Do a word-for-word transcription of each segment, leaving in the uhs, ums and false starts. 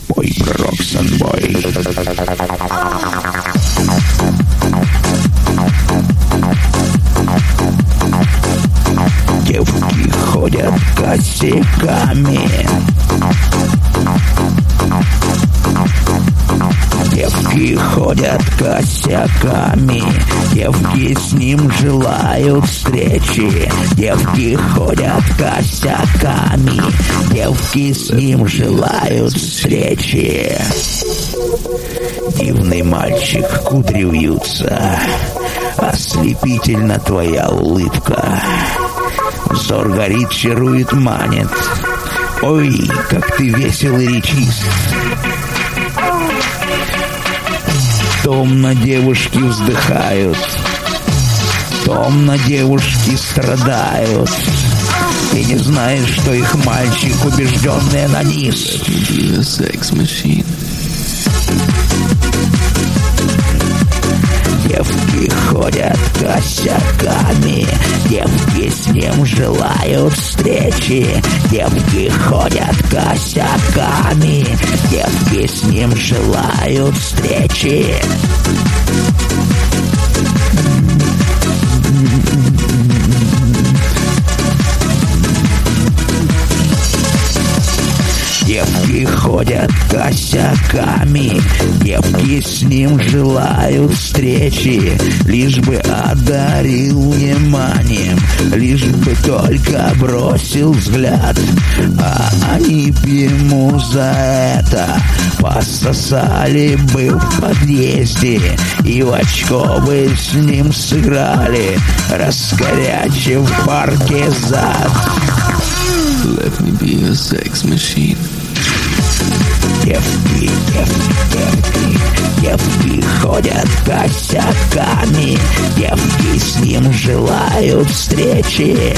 Бой, Роксан, бой. Девки ходят косяками. Девки ходят косяками. Девки с ним желают встречи. Девки ходят косяками. Девки с ним желают встречи. Дивный мальчик, кудри вьются. Ослепительна твоя улыбка. Взор горит, чарует, манит. Ой, как ты весел и речист. Томно девушки вздыхают. Томно девушки страдают. Ты не знаешь, что их мальчик убежденный анонист. Девки ходят косяками. Девки с ним желают встречи. Девки ходят косяками. Девки с ним желают встречи. Девки ходят косяками. Девки с ним желают встречи. Лишь бы одарил вниманием. Лишь бы только бросил взгляд. А они б ему за это пососали бы в подъезде. И в очко бы с ним сыграли, раскорячив в парке зад. Let me be a sex machine. Девки, девки, девки, девки ходят косяками. Девки с ним желают встречи.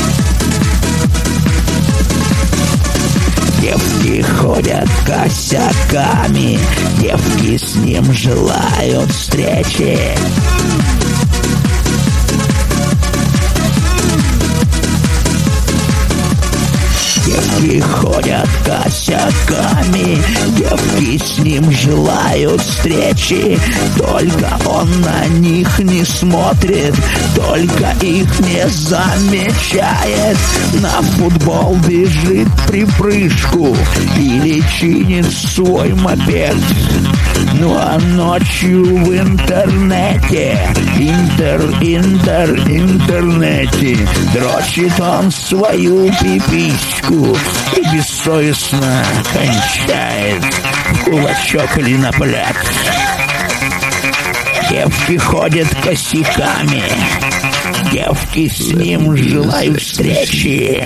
Девки ходят косяками. Девки с ним желают встречи. Девки ходят косяками. Девки с ним желают встречи. Только он на них не смотрит. Только их не замечает. На футбол бежит припрыжку или чинит свой мопед. Ну а ночью в интернете, интер, интер, интернете дрочит он свою пипиську и бессовестно кончает в кулачок или на пляж. Девки ходят косяками. Девки с ним желают встречи.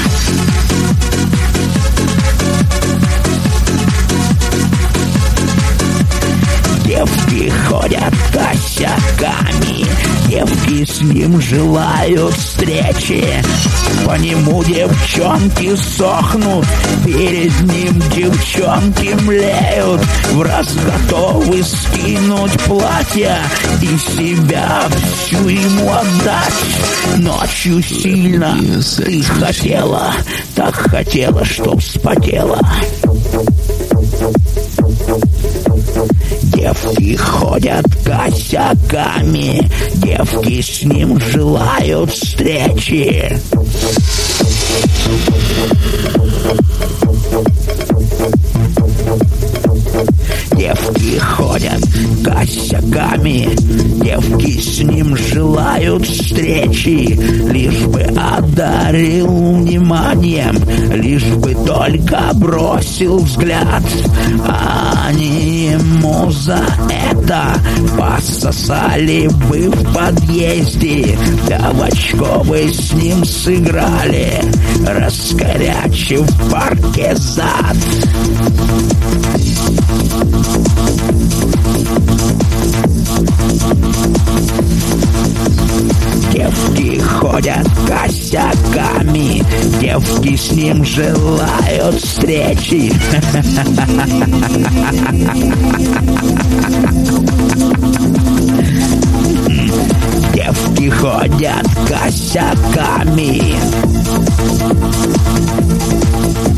Девки ходят косяками. Девки с ним желают встречи. По нему девчонки сохнут. Перед ним девчонки млеют. Враз готовы скинуть платья и себя всю ему отдать. Ночью сильно ты хотела, так хотела, чтоб вспотела. Девки ходят косяками. Девки с ним желают встречи. Девки ходят косяками. Девки с ним желают встречи. Лишь бы одарил вниманием. Лишь бы только бросил взгляд. А они ему за это пососали бы в подъезде. Да в очко бы с ним сыграли, раскорячив в парке зад. Девки ходят косяками. Девки с ним желают встречи. Девки ходят косяками.